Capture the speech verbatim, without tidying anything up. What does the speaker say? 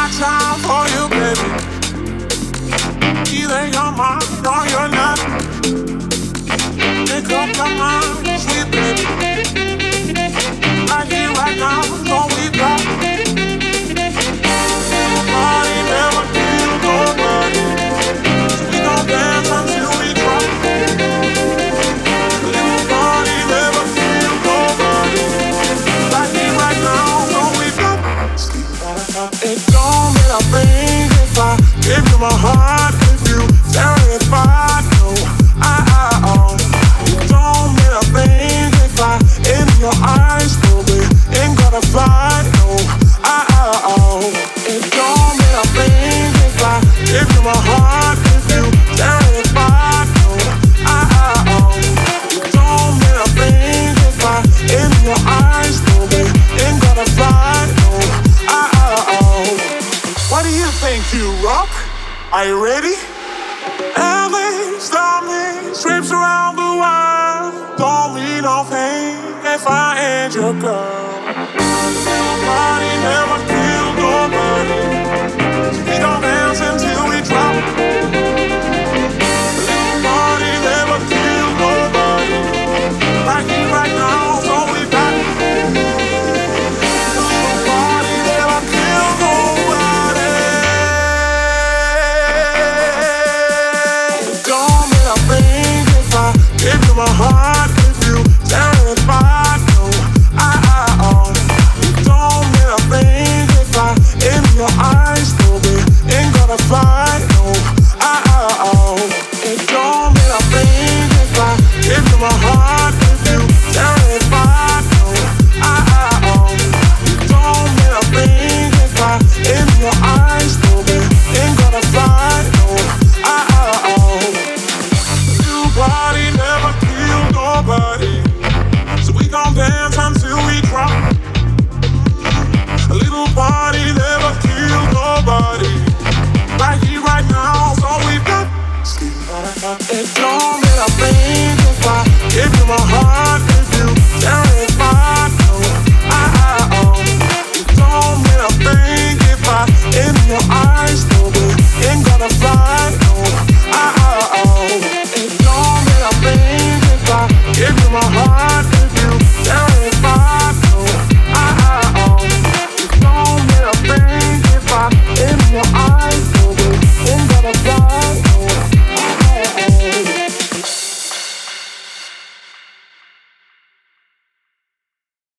time for you, baby. Either you're mine or you're not. Pick up your mind, sweet baby. Right here, right now, is all we got. Nobody never feel nobody. So we gon' dance until we drop. Little body never feel nobody. Right here, right now, is all we got. It don't mean a thing if I give you my heart. If you tell me if I know I, I, oh. It don't mean a thing if I in your eyes, baby, ain't gonna fly, no, I, I, oh. It don't mean a thing if I give you my heart. If you tell me if I know I, I, oh. It don't mean a thing if I in your eyes, baby, ain't gonna fly, no, I, I, oh. What do you think, you rock? Are you ready? Alice, me, trips around the world. Don't mean no pain if I ain't your girl.